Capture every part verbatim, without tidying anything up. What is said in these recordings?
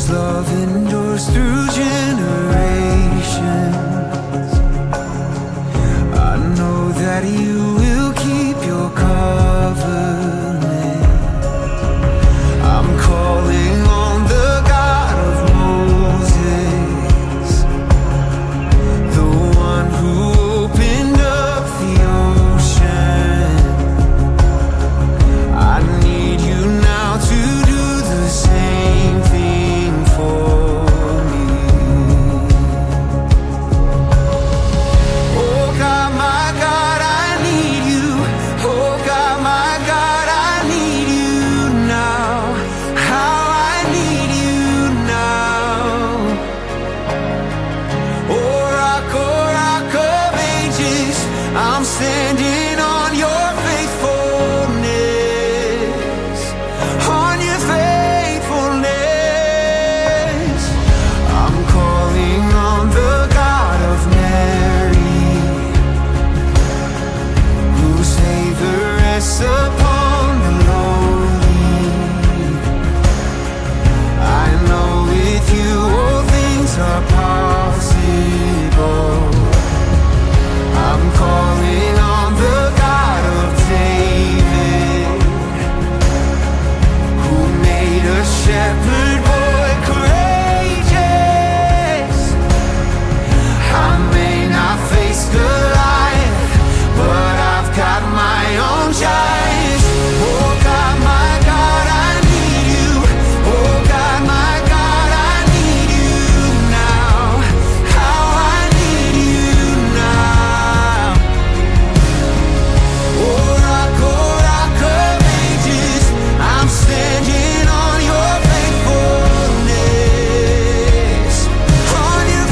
love endures through generations. I know that you will keep your covenant. I'm calling on the God of Moses, the one who opened up the ocean. I need you now to do the same thing for me. Oh God, my God, I need you. Oh God, my God, I need you now. How I need you now. Oh rock, oh rock of ages, I'm standing on your faithfulness, on your faithfulness. I'm calling on the God of Mary, whose favor rests upon the lowly. I know with you all things are possible. I'm calling on the God of David, who made a shepherd boy courageous. I may not face Goliath, but I've got my own giants. Oh God, my God, I need you. Oh God, my God, I need you now. How I need you now. Oh rock, oh rock of ages, I'm standing on your faithfulness, on your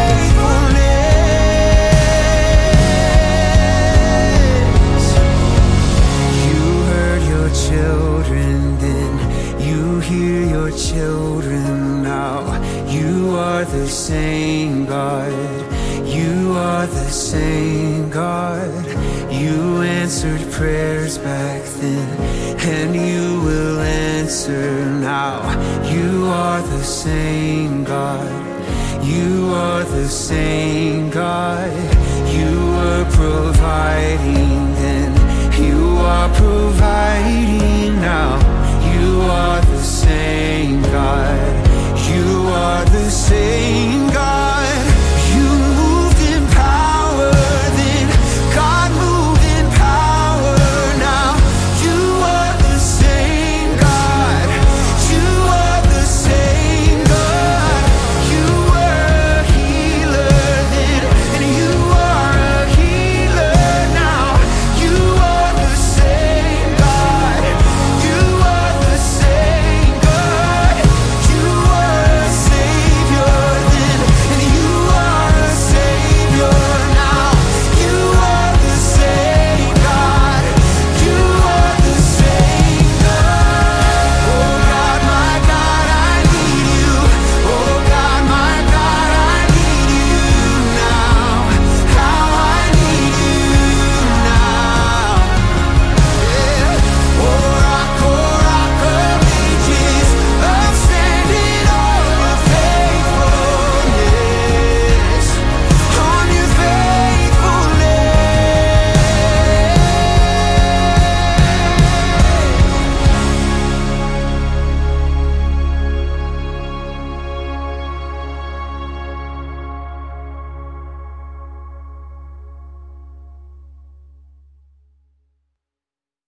faithfulness. You heard your children then, you hear your children now. You are the same God, you are the same God. You answered prayers back then, and you will answer now. You are the same God, you are the same God. You were providing then, you are providing now. You are the same God.